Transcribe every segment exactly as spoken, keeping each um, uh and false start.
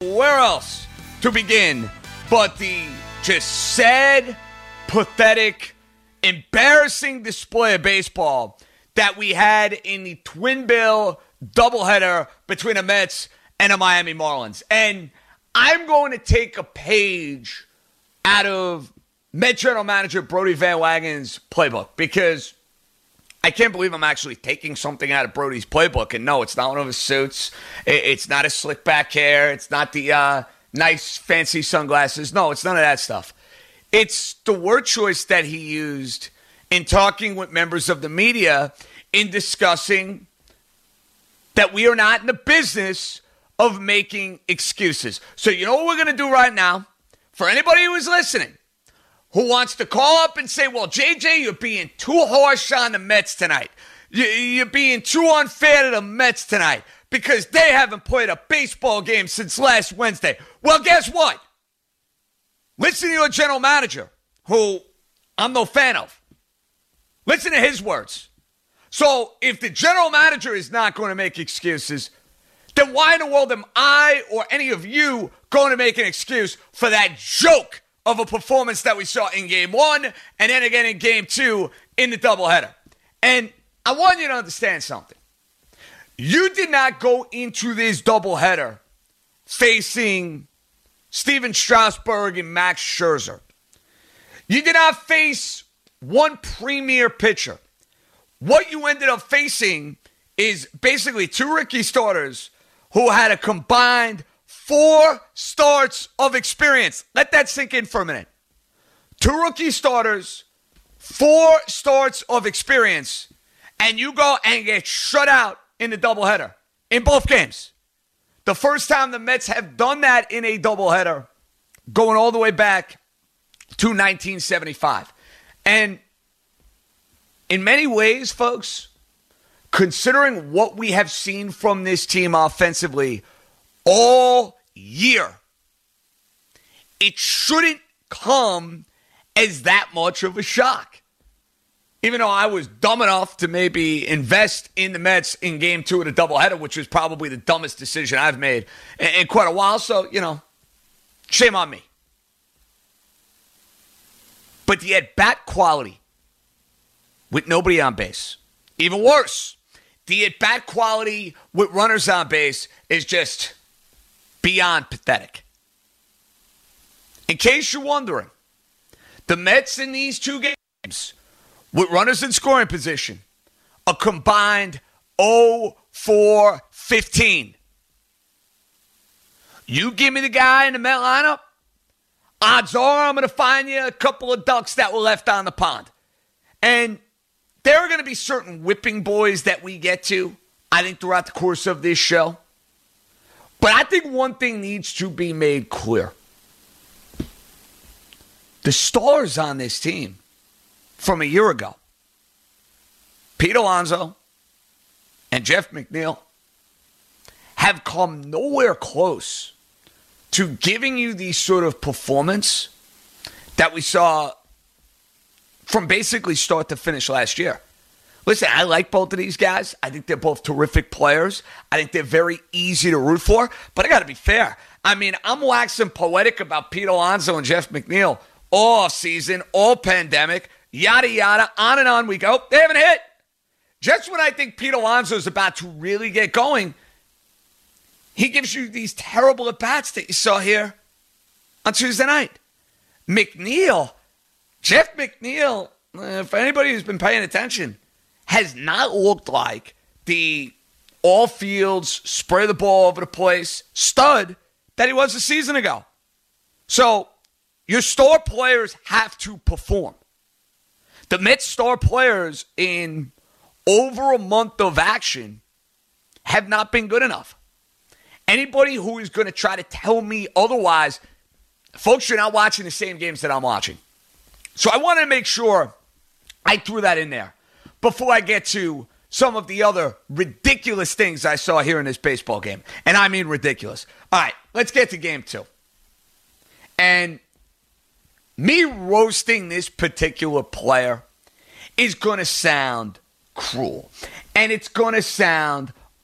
Where else to begin but the just sad, pathetic, embarrassing display of baseball that we had in the Twin Bill doubleheader between the Mets and the Miami Marlins. And I'm going to take a page out of Met General Manager Brodie Van Wagenen's playbook because I can't believe I'm actually taking something out of Brodie's playbook. And no, it's not one of his suits. It's not his slick back hair. It's not the uh, nice fancy sunglasses. No, it's none of that stuff. It's the word choice that he used in talking with members of the media in discussing that we are not in the business of making excuses. So you know what we're going to do right now? For anybody who is listening, who wants to call up and say, well, J J, you're being too harsh on the Mets tonight. You're being too unfair to the Mets tonight because they haven't played a baseball game since last Wednesday. Well, guess what? Listen to your general manager, who I'm no fan of. Listen to his words. So if the general manager is not going to make excuses, then why in the world am I or any of you going to make an excuse for that joke of a performance that we saw in game one and then again in game two in the doubleheader? And I want you to understand something. You did not go into this doubleheader facing Steven Strasburg and Max Scherzer. You did not face one premier pitcher. What you ended up facing is basically two rookie starters who had a combined four starts of experience. Let that sink in for a minute. Two rookie starters, four starts of experience, and you go and get shut out in the doubleheader in both games. The first time the Mets have done that in a doubleheader, going all the way back to nineteen seventy-five. And in many ways, folks, considering what we have seen from this team offensively all year, it shouldn't come as that much of a shock. Even though I was dumb enough to maybe invest in the Mets in game two of the doubleheader, which was probably the dumbest decision I've made in, in quite a while. So, you know, shame on me. But the at-bat quality with nobody on base, even worse, the at-bat quality with runners on base is just beyond pathetic. In case you're wondering, the Mets in these two games with runners in scoring position, a combined oh for fifteen. You give me the guy in the Met lineup, odds are I'm going to find you a couple of ducks that were left on the pond. And there are going to be certain whipping boys that we get to, I think, throughout the course of this show. But I think one thing needs to be made clear. The stars on this team from a year ago, Pete Alonso and Jeff McNeil, have come nowhere close to giving you the sort of performance that we saw from basically start to finish last year. Listen, I like both of these guys. I think they're both terrific players. I think they're very easy to root for. But I got to be fair. I mean, I'm waxing poetic about Pete Alonso and Jeff McNeil all season, all pandemic, yada, yada, on and on we go. They haven't hit. Just when I think Pete Alonso is about to really get going, he gives you these terrible at-bats that you saw here on Tuesday night. McNeil, Jeff McNeil, uh, for anybody who's been paying attention, has not looked like the all-fields, spray the ball over the place stud that he was a season ago. So your star players have to perform. The Mets star players in over a month of action have not been good enough. Anybody who is going to try to tell me otherwise, folks, you're not watching the same games that I'm watching. So I wanted to make sure I threw that in there before I get to some of the other ridiculous things I saw here in this baseball game. And I mean ridiculous. All right, let's get to game two. And me roasting this particular player is going to sound cruel. And it's going to sound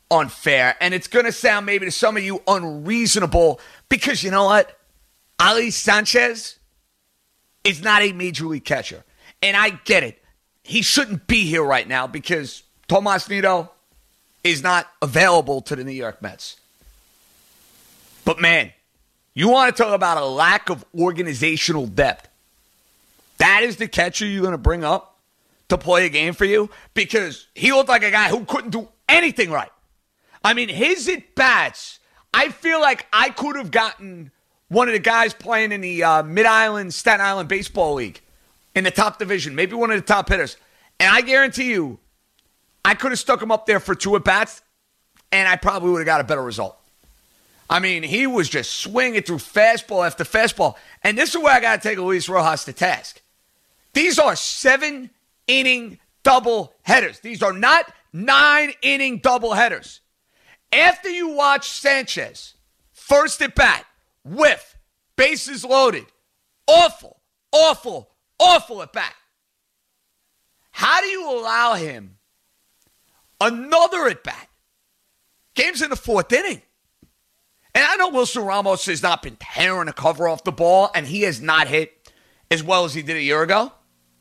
unfair, and it's going to sound maybe to some of you unreasonable because you know what? Ali Sanchez is not a major league catcher. And I get it. He shouldn't be here right now because Tomas Nido is not available to the New York Mets. But man, you want to talk about a lack of organizational depth. That is the catcher you're going to bring up to play a game for you? Because he looked like a guy who couldn't do anything right. I mean, his at-bats, I feel like I could have gotten one of the guys playing in the uh, Mid-Island, Staten Island Baseball League in the top division, maybe one of the top hitters. And I guarantee you, I could have stuck him up there for two at-bats, and I probably would have got a better result. I mean, he was just swinging through fastball after fastball. And this is where I got to take Luis Rojas to task. These are seven-inning double headers. These are not nine-inning double headers. After you watch Sanchez, first at bat, whiff, bases loaded, awful, awful, awful at bat. How do you allow him another at bat? Game's in the fourth inning. And I know Wilson Ramos has not been tearing the cover off the ball, and he has not hit as well as he did a year ago.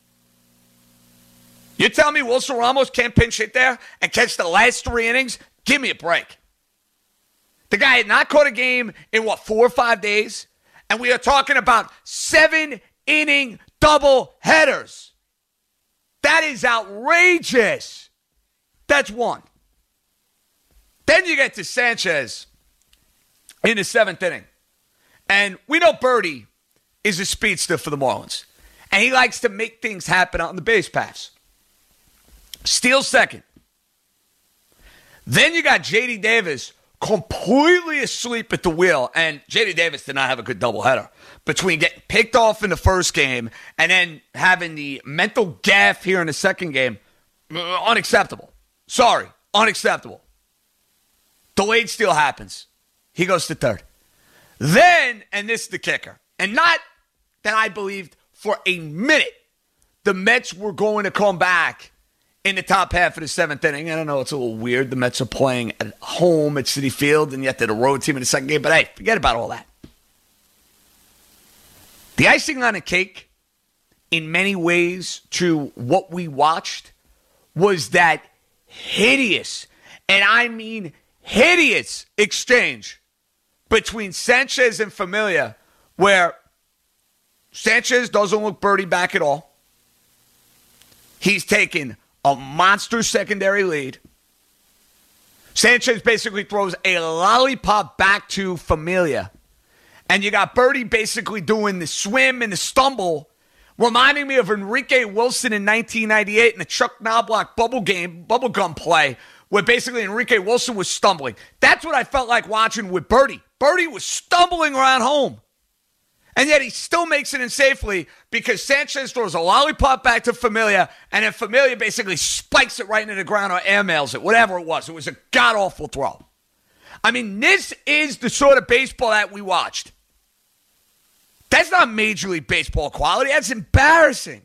You tell me Wilson Ramos can't pinch hit there and catch the last three innings? Give me a break. The guy had not caught a game in, what, four or five days? And we are talking about seven-inning double headers. That is outrageous. That's one. Then you get to Sanchez in the seventh inning. And we know Birdie is a speedster for the Marlins. And he likes to make things happen out on the base paths. Steals second. Then you got J D Davis completely asleep at the wheel. And J D Davis did not have a good doubleheader. Between getting picked off in the first game and then having the mental gaffe here in the second game, unacceptable. Sorry, unacceptable. Delayed steal happens. He goes to third. Then, and this is the kicker, and not that I believed for a minute the Mets were going to come back in the top half of the seventh inning. I don't know, it's a little weird. The Mets are playing at home at Citi Field, and yet they're the road team in the second game. But hey, forget about all that. The icing on the cake, in many ways, to what we watched, was that hideous, and I mean hideous, exchange between Sanchez and Familia, where Sanchez doesn't look birdie back at all. He's taken a monster secondary lead. Sanchez basically throws a lollipop back to Familia. And you got Birdie basically doing the swim and the stumble, reminding me of Enrique Wilson in nineteen ninety-eight in the Chuck Knobloch bubble game, bubblegum play, where basically Enrique Wilson was stumbling. That's what I felt like watching with Birdie. Birdie was stumbling around home. And yet he still makes it in safely because Sanchez throws a lollipop back to Familia, and then Familia basically spikes it right into the ground or airmails it, whatever it was. It was a god-awful throw. I mean, this is the sort of baseball that we watched. That's not Major League Baseball quality. That's embarrassing.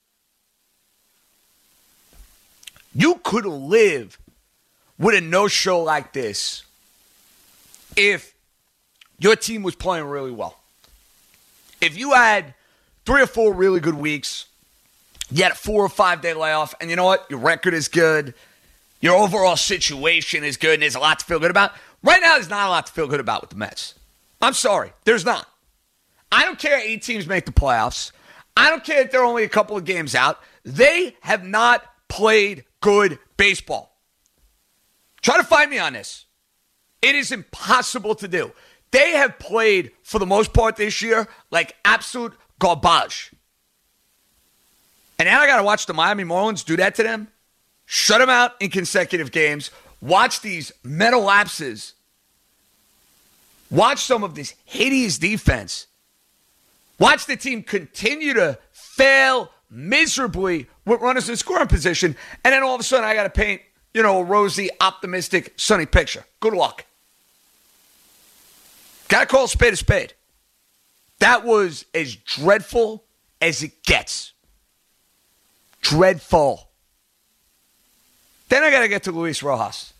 You could live with a no-show like this if your team was playing really well. If you had three or four really good weeks, you had a four or five day layoff, and you know what? Your record is good. Your overall situation is good, and there's a lot to feel good about. Right now, there's not a lot to feel good about with the Mets. I'm sorry. There's not. I don't care eight teams make the playoffs. I don't care if they're only a couple of games out. They have not played good baseball. Try to find me on this. It is impossible to do. They have played, for the most part this year, like absolute garbage. And now I got to watch the Miami Marlins do that to them. Shut them out in consecutive games. Watch these mental lapses. Watch some of this hideous defense. Watch the team continue to fail miserably with runners in scoring position. And then all of a sudden I got to paint, you know, a rosy, optimistic, sunny picture. Good luck. Got to call a spade a spade. That was as dreadful as it gets. Dreadful. Then I got to get to Luis Rojas.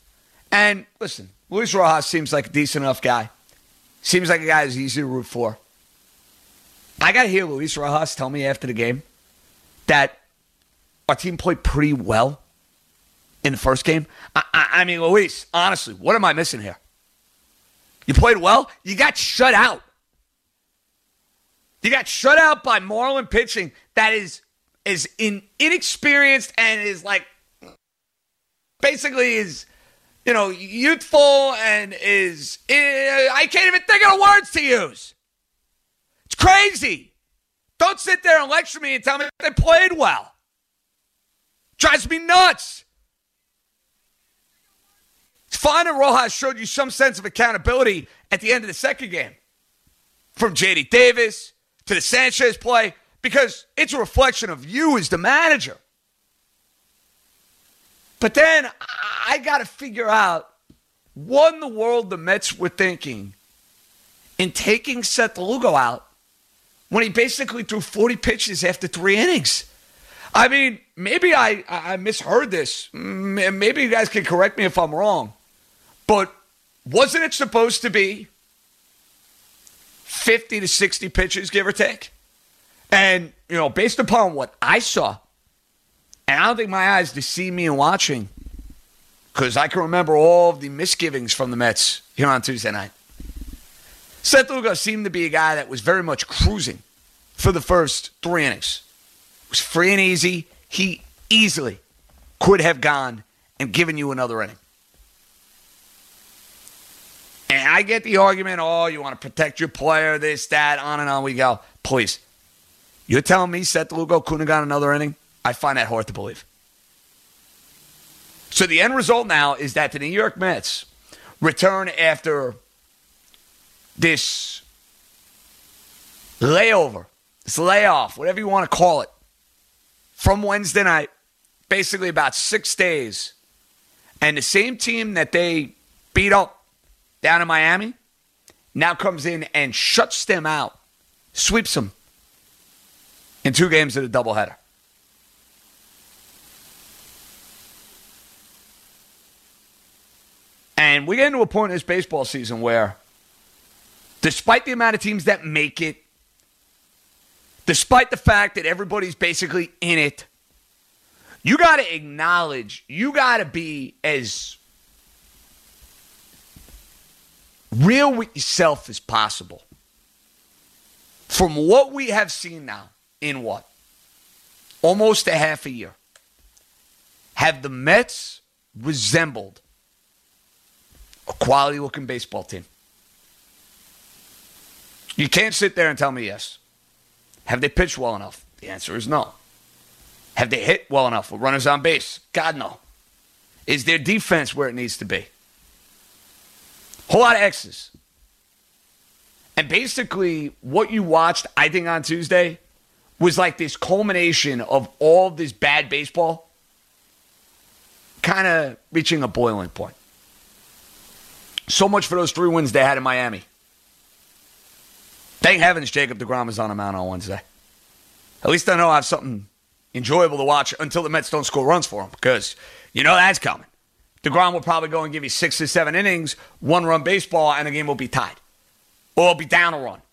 And listen, Luis Rojas seems like a decent enough guy. Seems like a guy who's easy to root for. I got to hear Luis Rojas tell me after the game that our team played pretty well in the first game. I, I, I mean, Luis, honestly, what am I missing here? You played well? You got shut out. You got shut out by Marlin pitching that is is in, inexperienced and is like basically is, you know, youthful and is, I can't even think of the words to use. It's crazy. Don't sit there and lecture me and tell me they played well. Drives me nuts. It's fine that Rojas showed you some sense of accountability at the end of the second game. From J D Davis to the Sanchez play, because it's a reflection of you as the manager. But then I got to figure out what in the world the Mets were thinking in taking Seth Lugo out when he basically threw forty pitches after three innings. I mean, maybe I, I misheard this. Maybe you guys can correct me if I'm wrong. But wasn't it supposed to be fifty to sixty pitches, give or take? And, you know, based upon what I saw, and I don't think my eyes deceive me in watching, because I can remember all of the misgivings from the Mets here on Tuesday night. Seth Lugo seemed to be a guy that was very much cruising for the first three innings. It was free and easy. He easily could have gone and given you another inning. And I get the argument, oh, you want to protect your player, this, that, on and on we go. Please. You're telling me Seth Lugo couldn't have got another inning? I find that hard to believe. So the end result now is that the New York Mets return after this layover, this layoff, whatever you want to call it, from Wednesday night, basically about six days. And the same team that they beat up down in Miami now comes in and shuts them out, sweeps them in two games of a doubleheader. And we get into a point in this baseball season where, despite the amount of teams that make it, despite the fact that everybody's basically in it, you got to acknowledge, you got to be as real with yourself as possible. From what we have seen now, in what? Almost a half a year. Have the Mets resembled a quality-looking baseball team? You can't sit there and tell me yes. Have they pitched well enough? The answer is no. Have they hit well enough with runners on base? God, no. Is their defense where it needs to be? Whole lot of X's. And basically, what you watched, I think, on Tuesday was like this culmination of all this bad baseball kind of reaching a boiling point. So much for those three wins they had in Miami. Thank heavens Jacob deGrom is on a mound on Wednesday. At least I know I have something enjoyable to watch until the Mets don't score runs for him, because you know that's coming. DeGrom will probably go and give you six to seven innings, one-run baseball, and the game will be tied. Or it'll be down a run.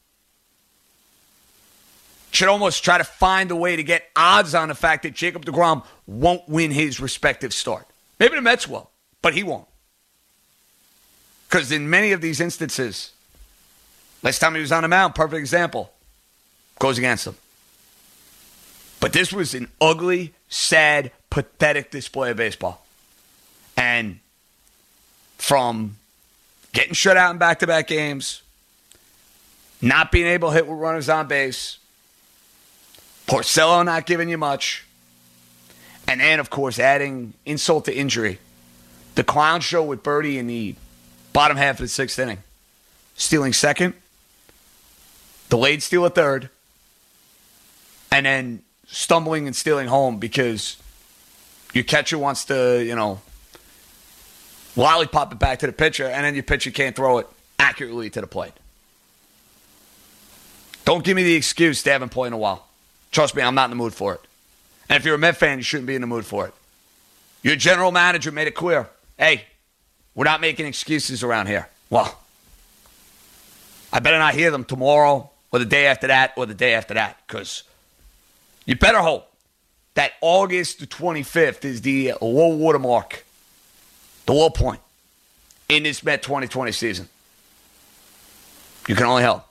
Should almost try to find a way to get odds on the fact that Jacob deGrom won't win his respective start. Maybe the Mets will, but he won't. Because in many of these instances, last time he was on the mound, perfect example, goes against him. But this was an ugly, sad, pathetic display of baseball. And from getting shut out in back-to-back games, not being able to hit with runners on base, Porcello not giving you much, and then, of course, adding insult to injury, the clown show with Birdie in the bottom half of the sixth inning, stealing second, delayed steal a third, and then stumbling and stealing home because your catcher wants to, you know, lollipop it back to the pitcher, and then your pitcher can't throw it accurately to the plate. Don't give me the excuse they haven't played in a while. Trust me, I'm not in the mood for it. And if you're a Met fan, you shouldn't be in the mood for it. Your general manager made it clear, hey, We're not making excuses around here. Well, I better not hear them tomorrow or the day after that or the day after that, because you better hope that August the twenty-fifth is the low water mark, the low point in this Met twenty twenty season. You can only hope.